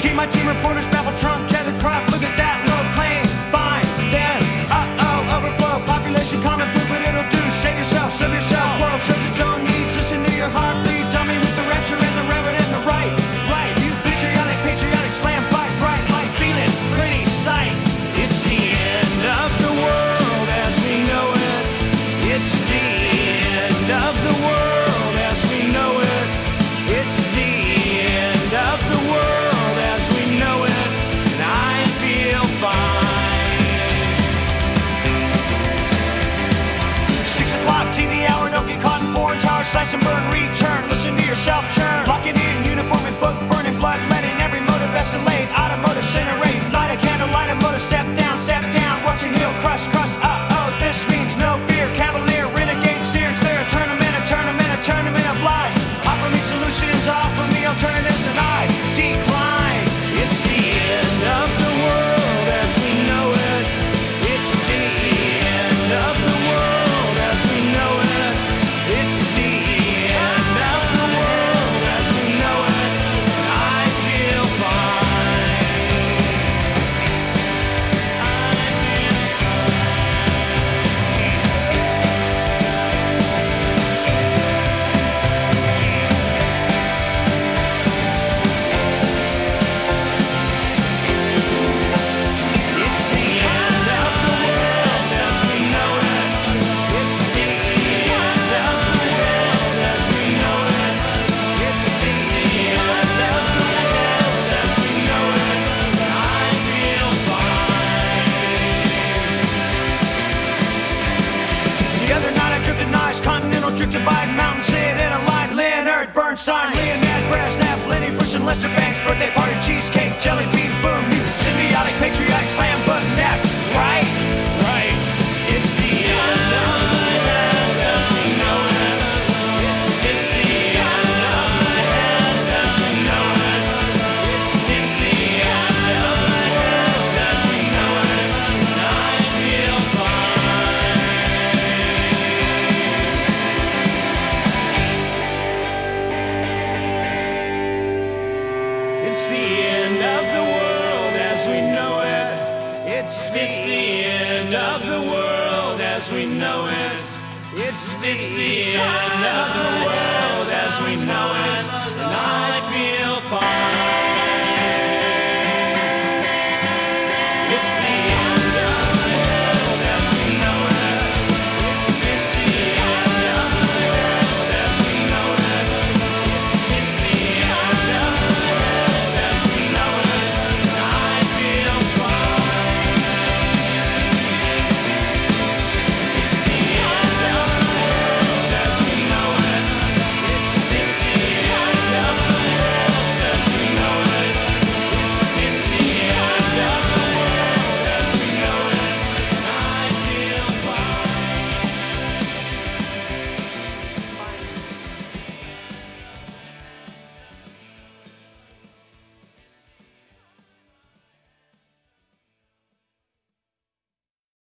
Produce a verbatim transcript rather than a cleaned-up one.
G, my team reporters babble Trump, tether crop, look at that low plane. Fine, then, uh-oh, overflow, population common poop, what it'll do. Save yourself, serve yourself, world serves its own needs. Listen to your heartbeat, dummy with the rapture and the reverend and the right. Right, you patriotic, patriotic, slam, fight, bright, light, feeling, pretty sight. It's the end of the world as we know it. It's the end of the world as we know it. It's the end of the world as we know it. And I feel fine. Six o'clock T V hour, don't get caught in foreign tower, slice and burn, return. Listen to yourself churn. Locking in, uniform and book, burning blood, letting every motive escalate. Automotive incinerate, light a candle, light a motor, step down, step down. Watching heel crush, crush, uh-oh, this means no fear. Cavalier, renegade, steer clear. A tournament, a tournament, a tournament of lies. Offer me solutions, offer me alternatives, and I decline. It's the end of the world as we know it. It's the end of the world as we know it. It's the end of the world as we know it. And I feel fine. I feel It's the end of the world as we know it. It's the end of the world as we know it. It's the end of the world as we know it. And I feel fine. The other night I drifted nice, continental drift divide, mountain sit in a line, Leonard Bernstein, Leonid Brezhnev, Lenny Bruce and Lester Banks, birthday party, cheesecake, jelly bean, boom, you symbiotic, patriotic, slam button, that, right? Right. It's the end of the world as we know it. It's, it's the end of the world as we know it. It's, it's the end of the world as we know it. And I feel fine. It's the end of the world as we know it. It's, it's the end of the world as we know it. It's, it's the end of the world as we know it. And I